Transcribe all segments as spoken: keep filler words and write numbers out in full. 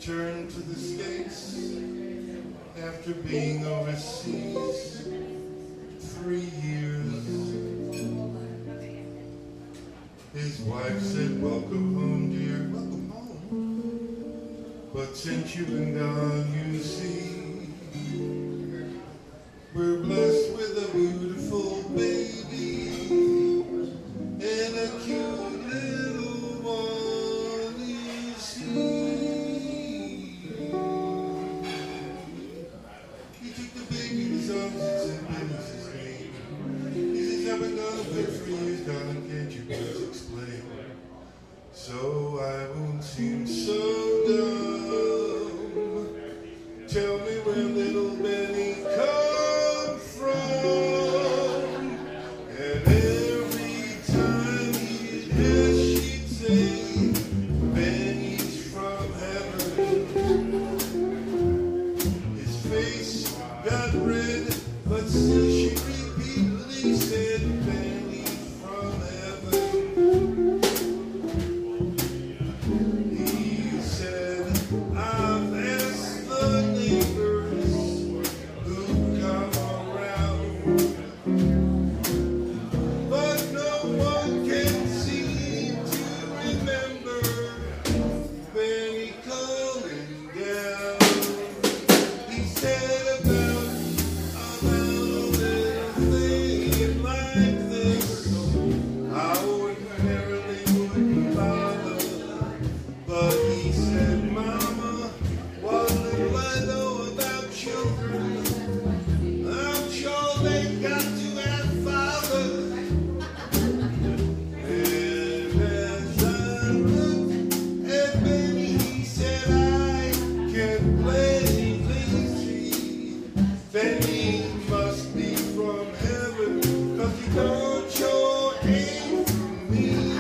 returned to the States after being overseas three years. His wife said, welcome home, dear, welcome home. But since you've been gone, you see, we're blessed with a beautiful baby and a cute little one, you see. He took the baby to his arms and said, Benny's his name. He says, I've been gone away for years, darling, can't you please explain? So I won't seem so dumb. Tell me where little Benny come from. And every time he'd ask, she'd say, Benny's from heaven. His face got red, but still she repeatedly said, Benny's from heaven. He said, I've asked the neighbors who come around, but no one can seem to remember Benny coming down. He said about a little thing like this, I ordinarily wouldn't bother, but he said, Mama, what little I know about children, I'm sure they got to have fathers. And as I looked at Benny, he said, I can plainly see Benny must be from heaven, 'cause he don't show ain't from me.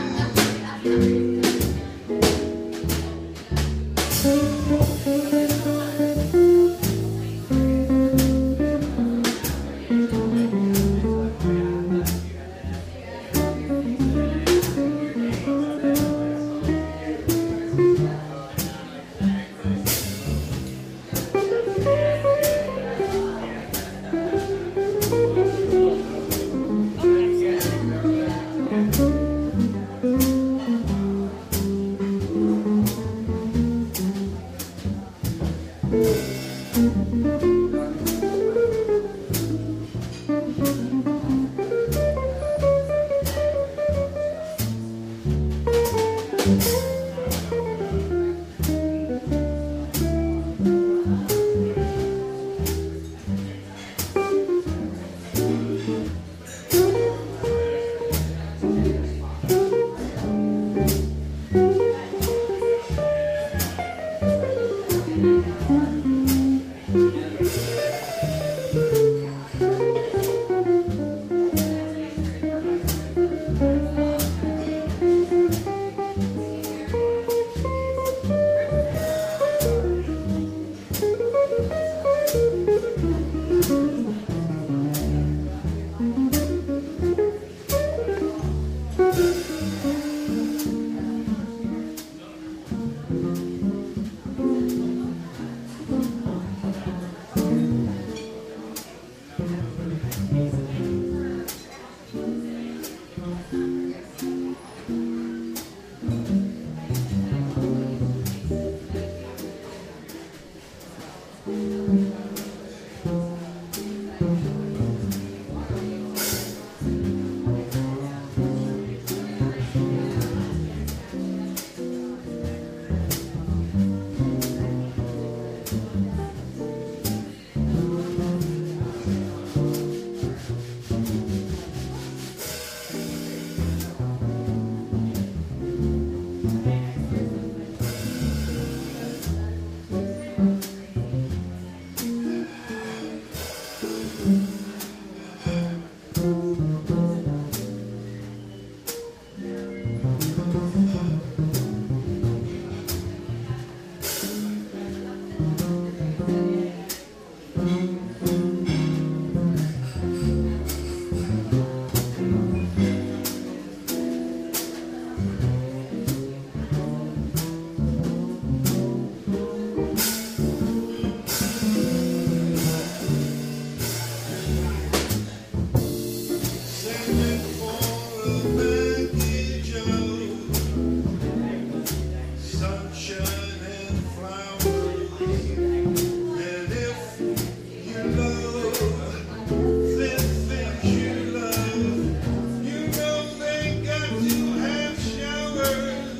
sunshine and flowers. And if you love the things you love, you know they got to have showers.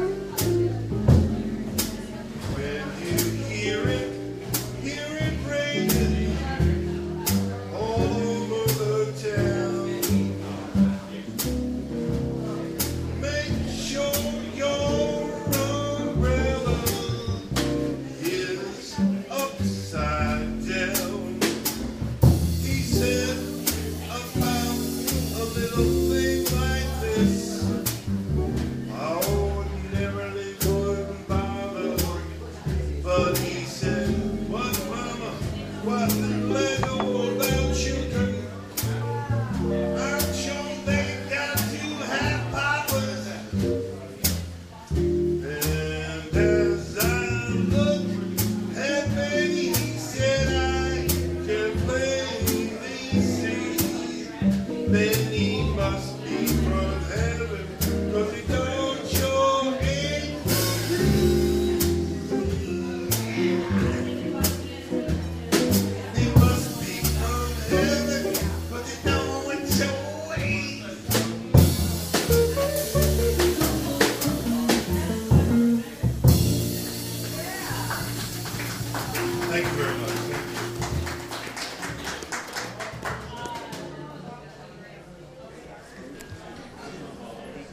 When you hear it, hear it raining all over the town, make sure your umbrella is upside down. He said about a little thing like this, oh, never really wouldn't bother. But he said, what, mama, what let go about children? I'm sure they got to have powers. And as I look at Benny, he said, I can plainly see Benny must be from heaven, 'cause he don't show any. He must be from heaven, but he don't show any. Thank you very much.